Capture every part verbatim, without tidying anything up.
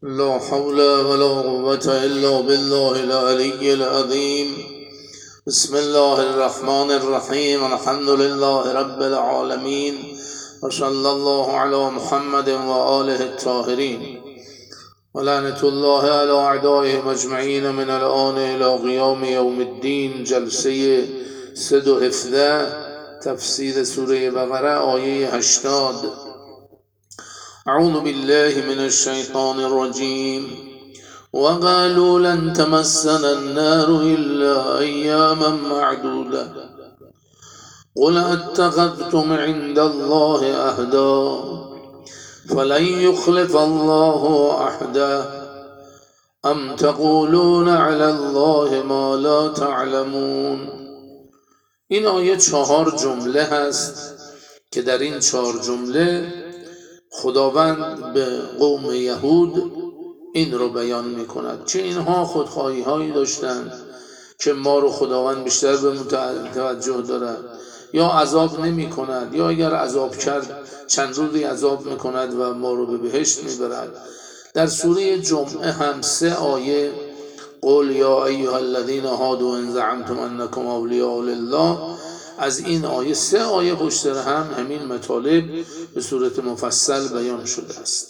لا حول ولا قوة إلا بالله العلي العظيم. بسم الله الرحمن الرحيم. الحمد لله رب العالمين، وصلى الله على محمد وآله الطاهرين، ولعنة الله على أعدائهم أجمعين من الآن إلى قيام يوم الدين. جلسه صد و هفده تفسیر سوره بقره آیه هشتاد. اعوذ بالله من الشیطان الرجیم. وقالوا لن تمسنا النار إلا أياما معدودة قل اتخذتم عند الله عهدا فلن يخلف الله عهده ام تقولون على الله ما لا تعلمون. این آیه چهار جمله هست که در این چهار جمله خداوند به قوم یهود این رو بیان می کند چه اینها خودخواهی هایی داشتند که ما رو خداوند بیشتر به توجه دارد یا عذاب نمی کند، یا اگر عذاب کرد چند روزی عذاب می کند و ما رو به بهشت می برد. در سوره جمعه هم سه آیه قل یا ایها الذین هادوا ان زعمتم انکم اولیاء لله، از این آیه سه آیه پشت سر هم همین مطالب به صورت مفصل بیان شده است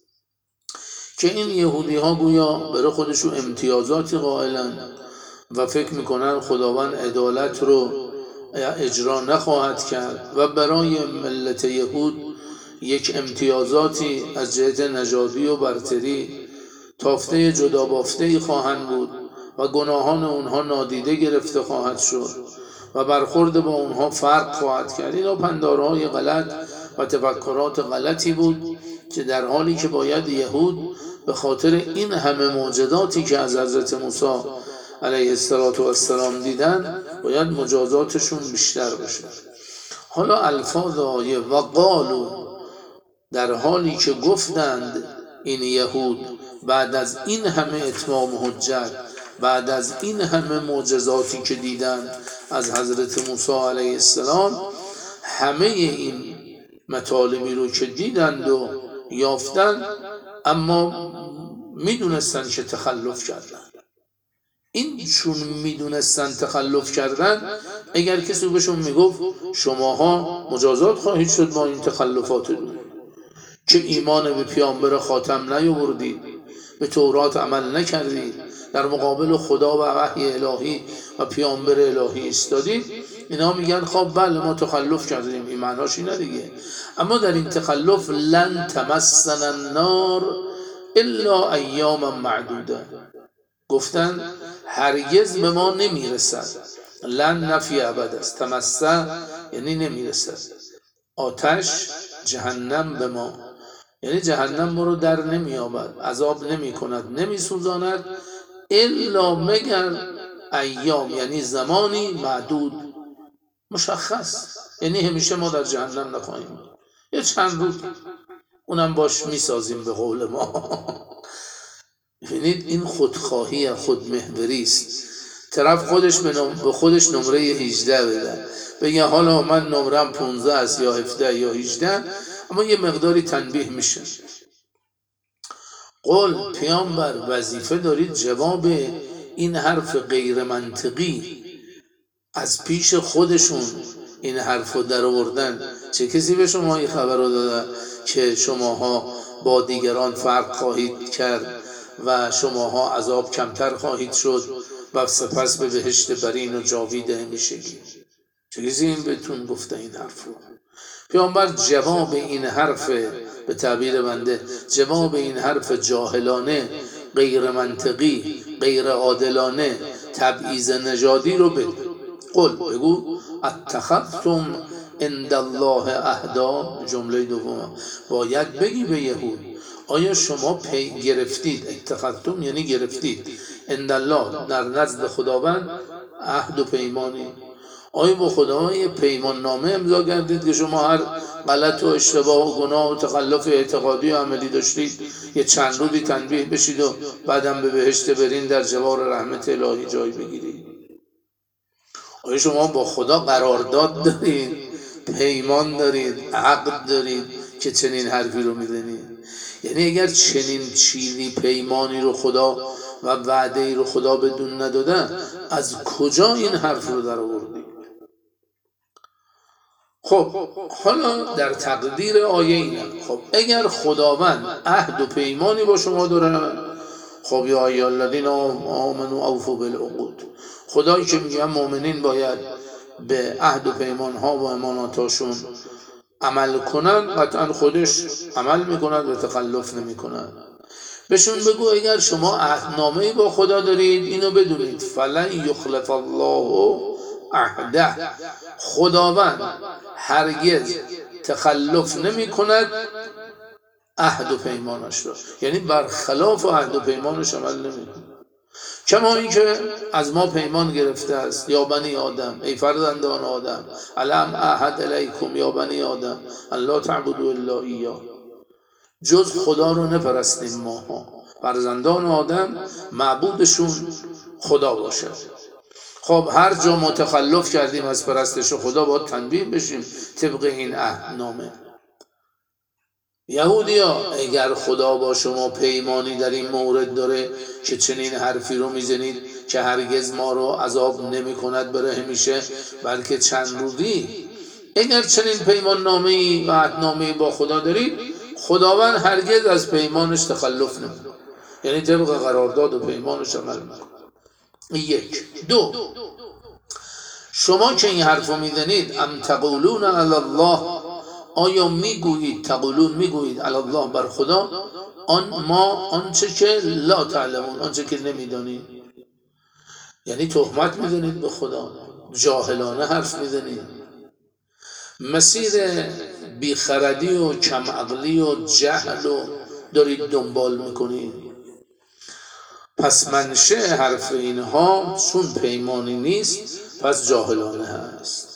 که این یهودی ها گویا برای خودشون امتیازاتی قائلن و فکر میکنن خداوند عدالت رو اجرا نخواهد کرد و برای ملت یهود یک امتیازاتی از جهت نژادی و برتری تافته جدا بافته‌ای خواهند بود و گناهان اونها نادیده گرفته خواهد شد و برخورد با اونها فرق خواهد کرد. اینا پندارهای غلط و تفکرات غلطی بود که در حالی که باید یهود به خاطر این همه معجزاتی که از حضرت موسی علیه السلام دیدن باید مجازاتشون بیشتر بشه. حالا الفاظ آیه و قالو، در حالی که گفتند این یهود بعد از این همه اتمام حجت، بعد از این همه معجزاتی که دیدند از حضرت موسی علیه السلام، همه این مطالبی رو که دیدند و یافتند اما میدونستن که تخلف کردن. این چون میدونستن تخلف کردن، اگر کسی بهشون میگفت شماها مجازات خواهید شد با این تخلفاتتون که ایمان به پیامبر خاتم نیاوردید، به تورات عمل نکردید، در مقابل خدا و وحی الهی و پیامبر الهی ایستادید، اینا میگن خب بله ما تخلف کردیم. این معناش اینه دیگه. اما در این تخلف لن تمسنا النار الا ایاما معدوده، گفتن هرگز به ما نمیرسد. لن نفی ابد است، تمسه یعنی نمیرسد. آتش جهنم به ما، یعنی جهنم ما رو در نمیابد، عذاب نمی کند، نمی سوزاند، الا مگر ایام، یعنی زمانی معدود مشخص، یعنی همیشه ما در جهنم نخواهیم، یه چند روز اونم باش میسازیم به قول ما. ببینید این خودخواهی خودمحوری است. طرف خودش به خودش نمره هجده بده، بگه حالا من نمرم پانزده است یا هفده یا هجده، اما یه مقداری تنبیه میشه. قول پیامبر وظیفه دارید جواب این حرف غیر منطقی از پیش خودشون این حرف رو در آوردن. چه کسی به شما این خبر رو داده که شماها با دیگران فرق خواهید کرد و شماها عذاب کمتر خواهید شد و سپس به بهشت برین و جاوید همیشگی؟ چه کسی این بهتون گفته این حرف رو؟ پیامبر جواب این حرف، به تعبیر بنده جواب این حرف جاهلانه، غیر منطقی، غیر عادلانه، تبعیض نژادی رو بده. قل بگو اتخذتم عند الله عهدا. جمله دوم باید بگی به یهود آیا شما پی گرفتید، اتخذتم یعنی گرفتید، عند الله در نزد خداوند، عهد و پیمانی، آیا با خدا یه پیمان نامه امضا کردید که شما هر غلط و اشتباه و گناه و تخلف اعتقادی و عملی داشتید یه چند روزی تنبیه بشید و بعدم به بهشت برین در جوار رحمت الهی جای بگیرید؟ آیا شما با خدا قرارداد دارید، پیمان دارید، عقد دارید که چنین حرفی رو میزنید؟ یعنی اگر چنین چیزی پیمانی رو خدا و وعده ای رو خدا بدون نداده، از کجا این حرف رو در آوردی؟ خب حالا در تقدیر آیه اینه، خب اگر خداوند عهد و پیمانی با شما داره، خب یا ایها الذین آمنوا اوفوا بالعقود، خدایی که میگه مؤمنین باید به عهد و پیمان ها و اماناتاشون عمل کنن، قطعا خودش عمل میکند و تخلف نمیکند. بهشون بگو اگر شما عهدنامه‌ای با خدا دارید اینو بدونید، فلن یخلف الله عهده، خداوند هرگز تخلف نمی کند عهد و پیمانش را، یعنی برخلاف عهد و پیمانش عمل نمی کند. کما این که از ما پیمان گرفته است، یا بنی آدم، ای فرزندان آدم، الم اعهد الیکم یا بنی آدم الا تعبدوا الا ایاه، جز خدا رو نپرستیم ماها، فرزندان آدم معبودشون خدا باشه. خب هر جا ما تخلف کردیم از پرستش خدا باید تنبیه بشیم طبق این عهدنامه. یهودیا اگر خدا با شما پیمانی در این مورد داره که چنین حرفی رو میزنید که هرگز ما رو عذاب نمی کند برای همیشه بلکه چند روزی، اگر چنین پیمان نامه‌ای و عهدنامه‌ای با خدا دارید، خداوند هرگز از پیمانش تخلف نمی‌کند، یعنی طبق قرارداد و پیمانش عمل می‌کند. یک. دو، شما که این حرفو میزنید، ام تقولون علی الله، آیا میگویید، تقولون میگویید علی الله بر خدا، آن ما آنچه که لا تعلمون، آنچه که نمیدانید، یعنی تهمت میزنید به خدا، جاهلانه حرف میزنید، مسیر بیخردی و کم عقلی و جهل رو دارید دنبال میکنید. پس منشأ حرف اینها چون پیمانی نیست پس جاهلانه هست.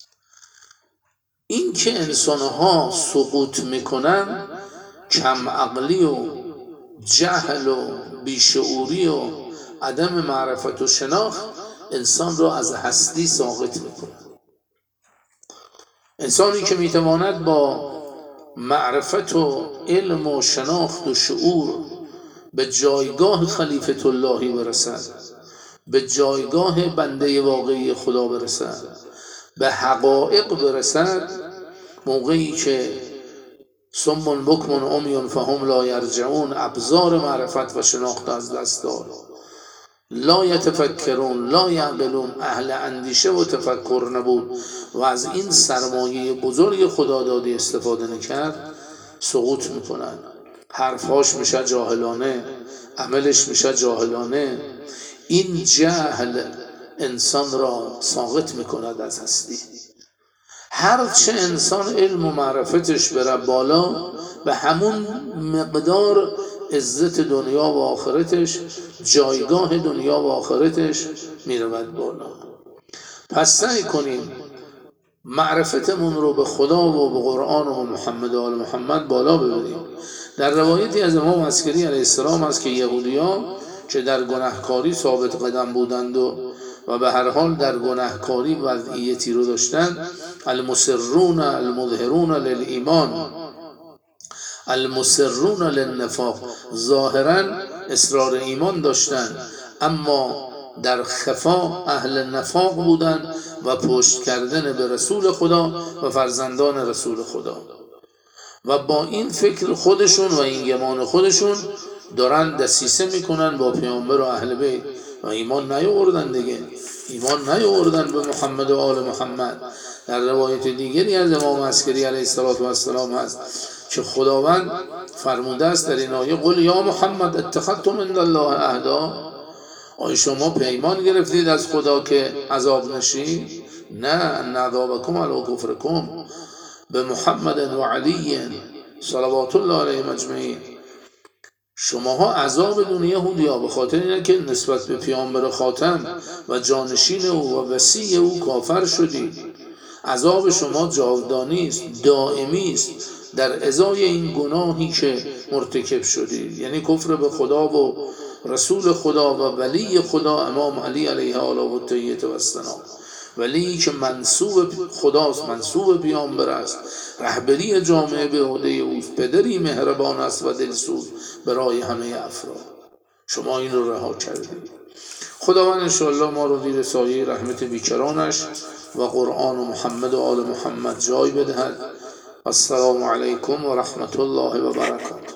این که انسانها سقوط میکنن، کم عقلی و جهل و بیشعوری و عدم معرفت و شناخت انسان را از هستی ساقط میکنه. انسانی که میتواند با معرفت و علم و شناخت و شعور به جایگاه خلیفت اللهی برسد، به جایگاه بنده واقعی خدا برسد، به حقایق برسد، موقعی که صم بکم عمی فهم لا یرجعون، ابزار معرفت و شناخت از دست داد، لا یتفکرون لا یعقلون، اهل اندیشه و تفکر نبود و از این سرمایه بزرگ خدا دادی استفاده نکرد، سقوط میکنن. حرفهاش میشه جاهلانه، عملش میشه جاهلانه. این جهل انسان را ساقط میکند از هستی. هرچه انسان علم و معرفتش بره بالا، به همون مقدار عزت دنیا و آخرتش، جایگاه دنیا و آخرتش میرود بالا. پس سعی کنیم معرفتمون رو به خدا و به قرآن و محمد و آل محمد بالا ببریم. در روایتی از امام عسکری علیه السلام است که یهودیان که در گناهکاری ثابت قدم بودند و و به هر حال در گناهکاری وضعیتی رو داشتند، المسرون المظهرون للایمان المسرون للنفاق، ظاهرا اصرار ایمان داشتند اما در خفا اهل نفاق بودند و پشت کردن به رسول خدا و فرزندان رسول خدا، و با این فکر خودشون و این گمان خودشون دارن دسیسه میکنن با پیامبر و اهل بیت و ایمان نیاوردن دیگه، ایمان نیاوردن به محمد و آل محمد. در روایت دیگری از امام عسکری علیه السلام هست که خداوند فرموده است در این آیه: قل یا محمد اتخذتم عند الله عهدا، آیا شما پیمان گرفتید از خدا که عذاب نشید؟ نه، ان عذابکم علی کفرکم، به محمد و علی صلوات الله علیهم اجمعین. شماها عذاب دنیا هودیا به خاطر اینه که نسبت به پیامبر خاتم و جانشین او و وصی او کافر شدید. عذاب شما جاودانی است، دائمی است، در ازای این گناهی که مرتکب شدید، یعنی کفر به خدا و رسول خدا و ولی خدا امام علی علیه السلام و السلام. ولی که منصوب خداست، منصوب پیامبر است، رهبری جامعه به عهده اوست، پدری مهربان است و دلسوز برای همه افراد. شما این رو رها کردید. خداوند انشاءالله ما رو زیر سایه رحمت بیکرانش و قرآن و محمد و آل محمد جای بدهد. السلام علیکم و رحمت الله و برکاته.